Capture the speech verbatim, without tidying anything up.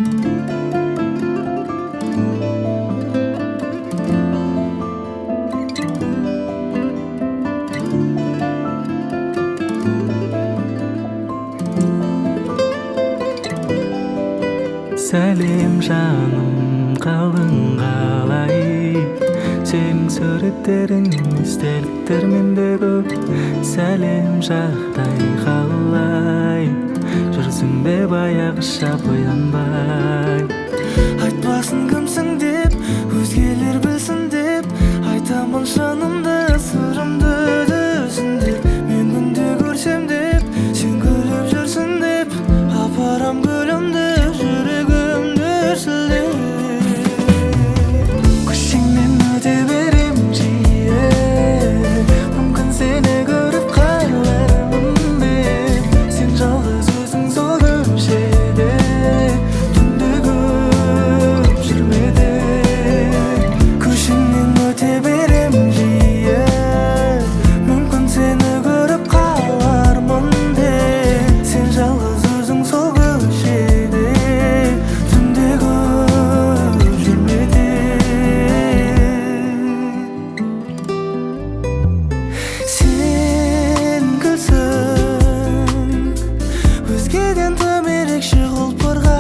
Сәлем жаным, қалың қалай? Сенің суреттерің, естеліктер менде көп. Сәлем жағдай қалай? Жүрсің бе баяғыша боянбай? Айтпасын кімсің деп, өзгелер білсін деп, айтамын жанымды, сырымды түсіндеп. Мен күнде көрсем деп, сен күліп жүрсің деп, апарам гүлімді жүрегімді өрсілдеп. Көшеңнен өте берем жиі, мүмкін сені көріп қалармын деп. Сен жалғыз өзің сол көшеде, түнде көп жүрмеде. Көшеңнен өте берем жиі, мүмкін сені көріп қалармын деп. Сен жалғыз өзің сол көшеде, түнде көп жүрмеде. Сен күлсің, өзгеден тым ерекше құлпырған